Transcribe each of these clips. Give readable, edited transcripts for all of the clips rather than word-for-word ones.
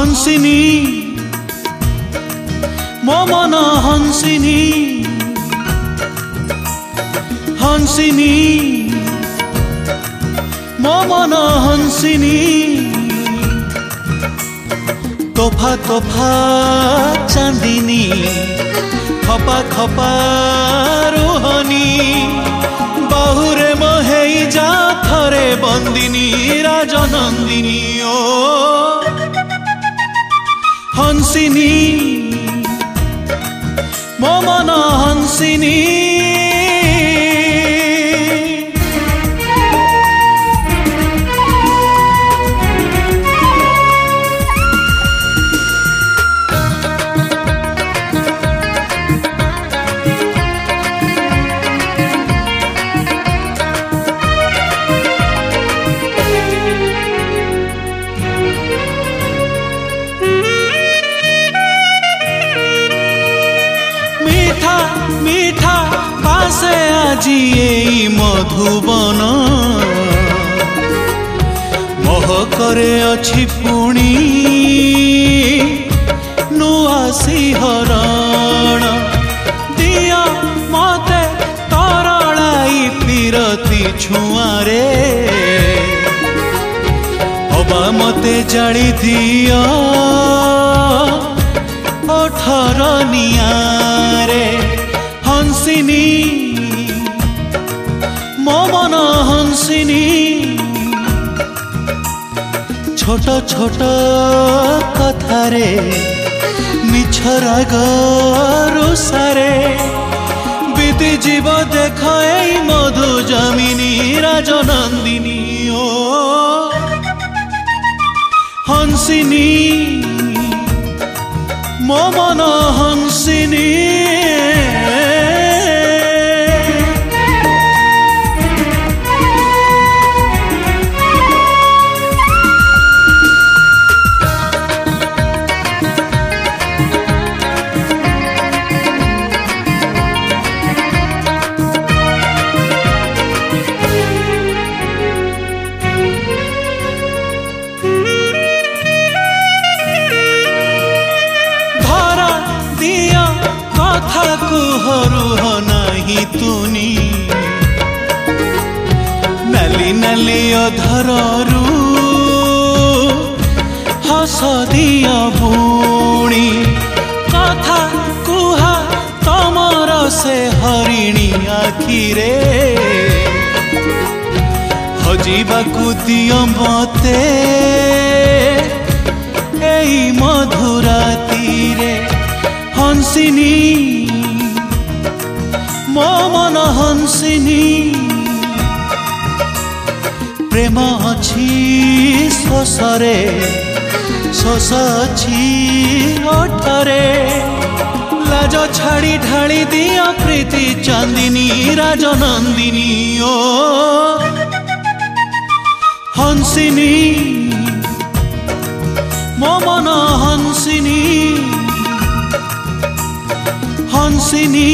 हंसिनी मो मन हंसिनी हंसिनी मो मन हंसिनी तोफा तोफा चांदिनी खपा खपा रोहनी बाहुरे महेई जा थरे बंदिनी राजनंदिनी ओ हंसिनी मो मन हंसिनी मीठा पासे आजी एई मधुबन महकरे अछि पुणी नुआ सिहरण दिया मते तरलाई पीरती छुआरे अबा मते जाली दिया ओठर नियारे हंसिनी मो मन हंसिनी छोट छोट कथारे मिछ राग रुसारे बीती जीव देख एई मधु जमिनी राजनंदिनी ओ हंसिनी मो मन हंसिनी कथा कुहरुह नहीं तुनी नाली नाली अधररू हस दिया बुणी कथा कुहा तमर से हरिणी आखिरे हजिबाकु दियो मते एई मधुरातीरे हंसिनी मो मन हंसिनी प्रेम अछि शोषरे शोष अछि ओठरे लाज छाड़ी ढाली दिया प्रीति चांदिनी राजनंदिनी ओ हंसिनी मो मन हंसिनी हंसिनी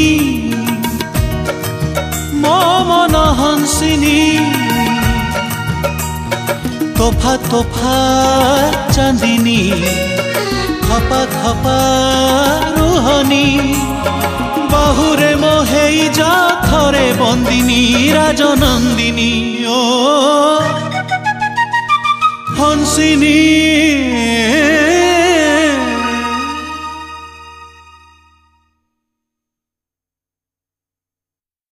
मो मन हंसिनी तोफा तोफा चांदिनी खपा खपा रोहनी बाहुरे मोहेई जा थरे बंदिनी राजनंदिनी ओ हंसिनी।